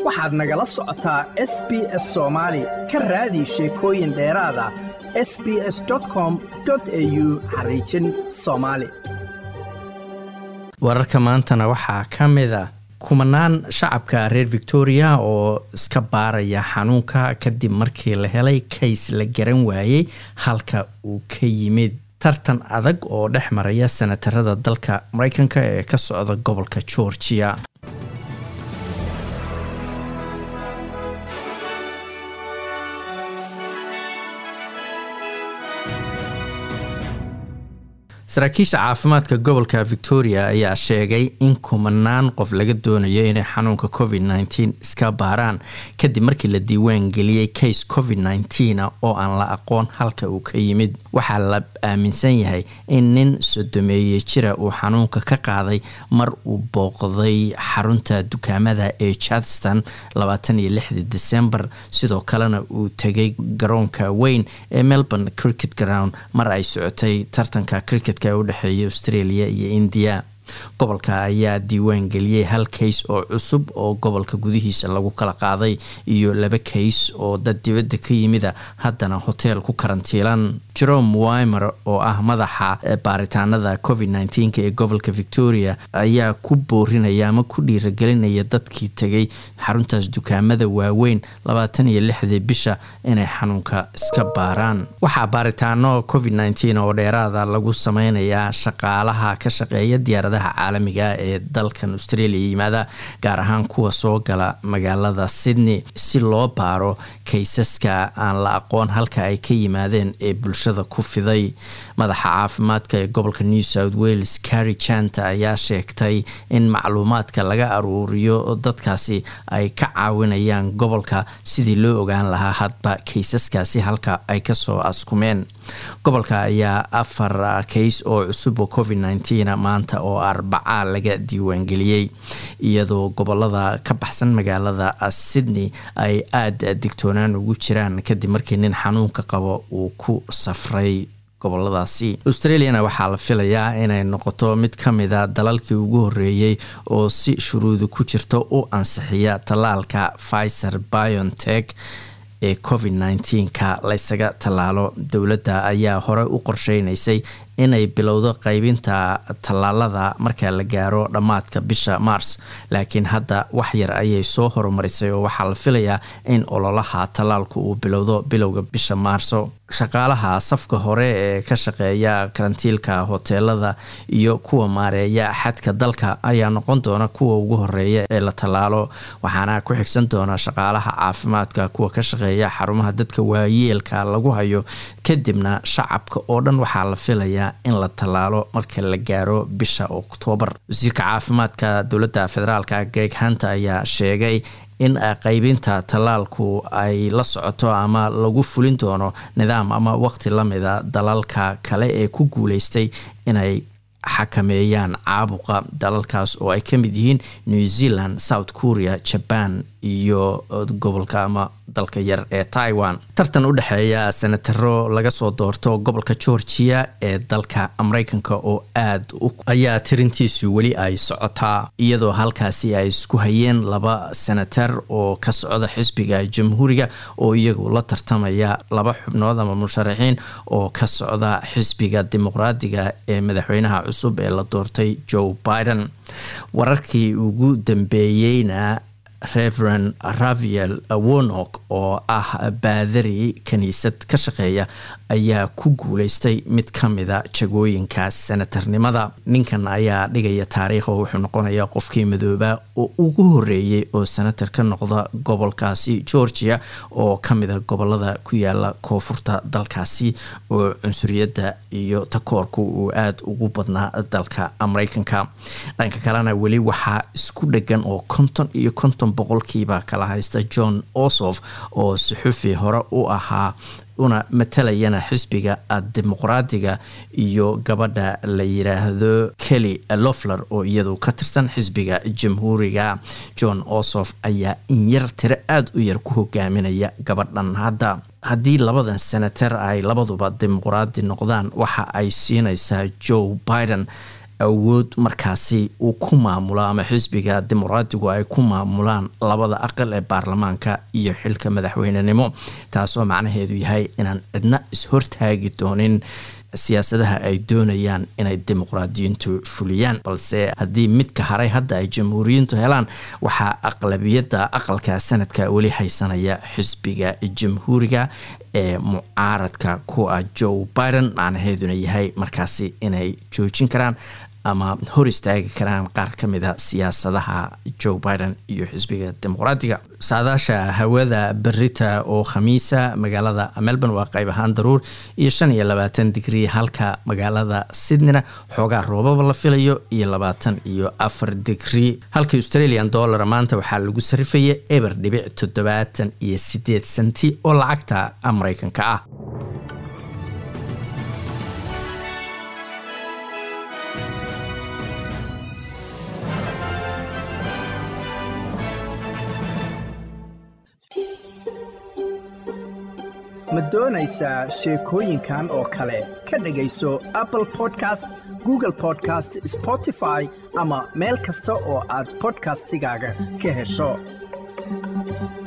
waxaad nagala socotaa SBS Soomaali ka raadi sheekooyin dheeraad ah sbs.com.au/Somali. wararka maantana waxaa ka mid ah kumanaan shacabka reer Victoria oo iska baaraya xanuunka kadib markii la helay case la garan waayay halka uu ka yimid. tartan adag oo dhex maraya senatarada dalka Mareykanka ee ka socda gobolka Georgia. saraakiisha caafimaadka gobolka Victoria ayaa sheegay in kumanaan qof laga doonayo inay xanuunka COVID-19 iska baaraan kadib markii la diiwaan geliyay case COVID-19 oo aan la aqoon halka uu ka yimid. waxaa la aaminsan yahay in nin sodomeeye jira uu xanuunka ka qaaday mar uu booqday xarunta dukaamada ee Chadston 26 December, sidoo kalena uu tagay garoonka weyn ee Melbourne Cricket Ground mar ay socotay tartanka cricket u dhaxeeyay Australia iyo India. gobolka ayaa diiwaan geliyay hal case oo cusub oo gobolka gudihiisa lagu kala qaaday iyo 2 case oo dad dibadda ka yimid haddana hotel ku karantiilan. Jerome Weimer oo ah madaxa baaritaanada COVID-19 ee gobolka Victoria ayaa ku boorinaya ama ku dhiirigelinaya dadkii tagay xaruntaas dukaamada waaweyn 26 bisha inay xanuunka iska baaraan. waxaa baaritaano COVID-19 oo dheeraada lagu sameynayaa shaqaalaha ka shaqeeya diyaaradaha caalamiga ee dalkan Australia yimaada, gaar ahaan kuwa soo gala magaalada Sydney si loo baaro kaysaska aan la aqoon halka ay ka yimaadeen ee bulshada ku fiday. madaxa caafimaadka ee gobolka New South Wales Carrie Chanta ayaa sheegtay in macluumaadka laga aruuriyo dadkaasi ay ka caawinayaan gobolka sidii loo ogaan lahaa hadba kaysaskaasi halka ay ka soo askumeen. gobolka ayaa 4 case oo cusub oo COVID-19 maanta oo Arbaca laga diiwaan geliyay, iyadoo gobolada ka baxsan magaalada Sydney ay aad digtoonaan ugu jiraan kadib markii nin xanuunka qabo uu ku safray goboladaasi. Australiana waxaa la filayaa inay noqoto mid ka mid ah dalalkii ugu horeeyay oo si shuruudo ku jirto u ansixiya talaalka Pfizer-BioNTech ee COVID-19 ka la isaga talaalo. dowladda ayaa hore u qorsheynaysay inay bilowdo qaybinta talaalada marka la gaaro dhamaadka bisha Mars, laakiin hadda wax yar ayay soo horumarisay oo waxaa la filayaa in ololaha talaalku uu bilowdo bilowga bisha Maarso. shaqaalaha safka hore ee ka shaqeeya karantiilka hoteelada iyo kuwa maareeya xadka dalka ayaa noqon doona kuwa ugu horeeya ee la talaalo, waxaana ku xigsan doona shaqaalaha caafimaadka, kuwa ka shaqeeya xarumaha dadka waayeelka lagu hayo, kadibna shacabka oo dhan waxaa la filayaa in la talaalo marka la gaaro bisha Oktoobar. wasiirka caafimaadka dowladda federaalka Greg Hunter ayaa sheegay in qaybinta talaalku ay la socoto ama lagu fulin doono nidaam ama waqti la mid ah dalalka kale ee ku guuleystay inay xakameeyaan caabuqa. dalalkaas oo ay ka mid yihiin New Zealand, South Korea, Japan iyo gobolka ama dalka yar ee Taiwan. tartan u dhaxeeya senataro laga soo doorto gobolka Georgia ee dalka Mareykanka oo ayaa tirintiisu weli ay socotaa, iyadoo halkaasi ay isku hayeen 2 senatar oo ka socda xisbiga Jamhuuriga oo iyagu la tartamaya 2 xubnood ama musharaxiin oo ka socda xisbiga Dimuqraadiga ee madaxweynaha cusub ee la doortay Joe Biden. wararkii ugu dambeeyayna Reverend Raviel Warnock oo ah baadari kaniisad ka shaqeeya ayaa ku guuleystay mid ka mid ah jagooyinka senatarnimada. ninkan ayaa dhigaya taariikh oo wuxuu noqonayaa qofkii madooba oo ugu horeeyay oo senatar ka noqda gobolkaasi Georgia oo ka mid ah gobolada ku yaala koonfurta dalkaasi oo cunsuriyadda iyo takoorku uu aad ugu badnaa dalka Mareykanka. dhanka kalena weli waxaa isku dhagan oo 50 boqolkiiba kala haysta John Ossoff oo suxufi hore u ahaa una matalayana xisbiga Dimuqraadiga iyo gabadha la yiraahdo Kelly Loeffler oo iyadu ka tirsan xisbiga Jamhuuriga. John Ossoff ayaa in yar tiro aad u yar ku hogaaminaya gabadhan. hadda haddii labadan senatar ay labaduba Dimuqraadi noqdaan waxa ay siinaysaa Joe Biden awood markaasi uu ku maamulo ama xisbiga dimuqraadigu ay ku maamulaan labada aqal ee baarlamaanka iyo xilka madaxweynenimo, taasoo macnaheedu yahay inaan cidna ishortaagi doonin siyaasadaha ay doonayaan inay dimuqraadiyiintu fuliyaan. balse haddii midka haray hadda ay jamhuuriyiintu helaan, waxaa aqlabiyadda aqalka sanadka weli haysanaya xisbiga jamhuuriga ee mucaaradka ku ah Joe Biden. macnaheeduna yahay markaasi inay joojin karaan ama hor istaagi karaan qaar ka mid a siyaasadaha Joe Biden iyo xisbiga dimuqraadiga. saadaasha hawada berita oo khamiisa magaalada Melbourne waa qayb ahaan daruur iyo 25 digrii, halka magaalada Sydneyna xoogaa roobaba la filayo iyo 24 digrii. halka Australian dollar maanta waxaa lagu sarifayay $1.78 oo lacagta Mareykanka ah. ma doonaysaa sheekooyinkan oo kale ka dhagayso Apple Podcast, Google Podcast, Spotify ama meel kasta oo aad podcastigaaga ka hesho.